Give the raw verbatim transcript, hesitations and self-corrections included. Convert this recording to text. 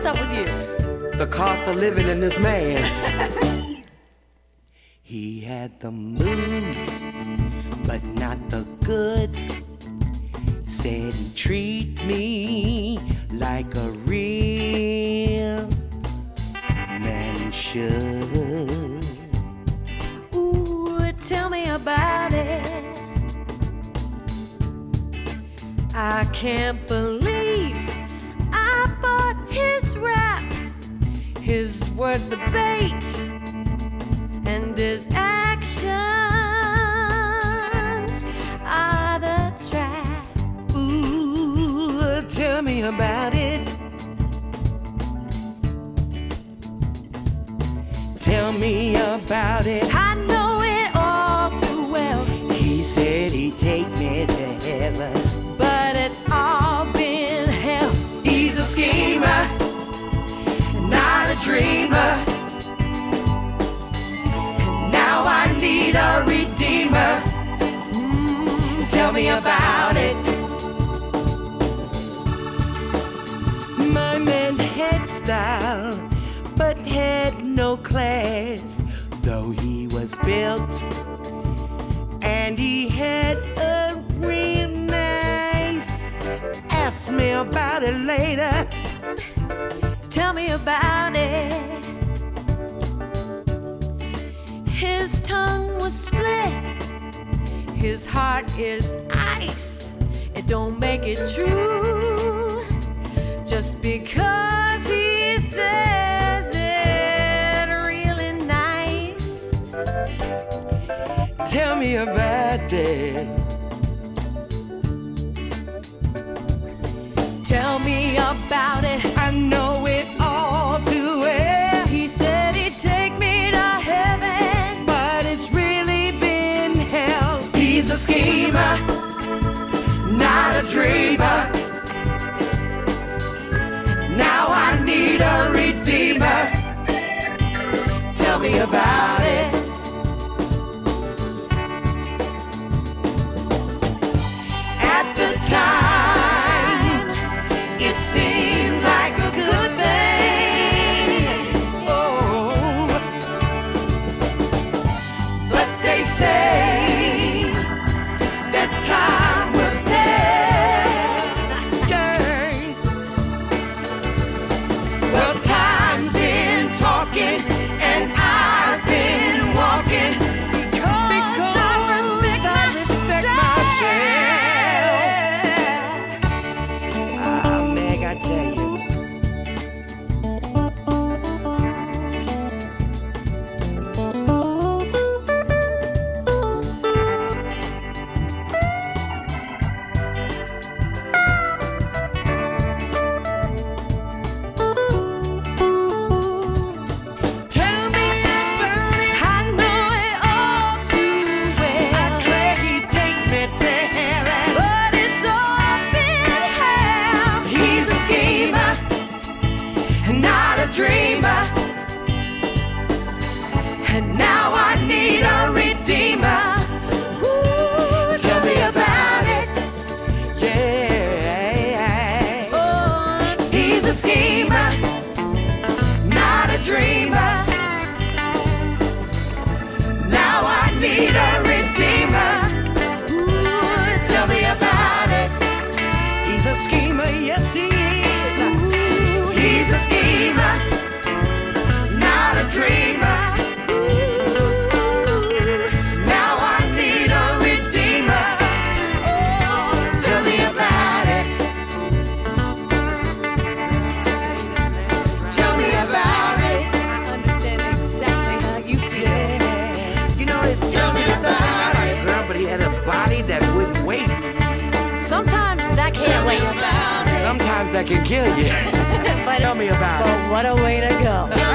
up with you? The cost of living in this man. He had the moves, but not the goods. Said he'd treat me like a real man should. Ooh, tell me about it. I can't believe I bought his rap, his words the bait, and his actions are the trap. Ooh, tell me about it. Tell me about it. I know it all too well. He said he'd take me to heaven, But it's all been hell. he's a schemer, not a dreamer. Now I need a redeemer. Mm, tell me about it. My man had style, but had no class. Though he was built, and he had a real nice. Ask me about it later. Tell me about it. His tongue was split. His heart is ice. It don't make it true. Just because he says it really nice. Tell me about it. Tell me about it. I know it all too well, He said he'd take me to heaven, but it's really been hell. He's a schemer, not a dreamer. Now I need a redeemer. Tell me about it. At the time, it seems like a good thing. Oh, but they say that time will tell. Yeah. Well, time's been talking, and I've been walking because I respect myself. Ah, Meg, I tell you. Tell me about it. I know it all too I well. declare he'd take me to heaven. But it's all been hell. He's a schemer, not a dreamer. And now I need a redeemer. Ooh, Tell me about it. Yeah. Oh, He's a schemer, not a dreamer. Now I need a redeemer. ooh, Tell me about it. He's a schemer, yes he is. ooh, He's a schemer, not a dreamer. Now I need a redeemer. Tell me about it. Tell me about it. I understand exactly how you feel. Yeah. You know, it's Tell me just about a it. girl, but he had a body that wouldn't wait. Sometimes that can't wait. About it. Sometimes that can kill you. But- Tell me about it. But what a way to go.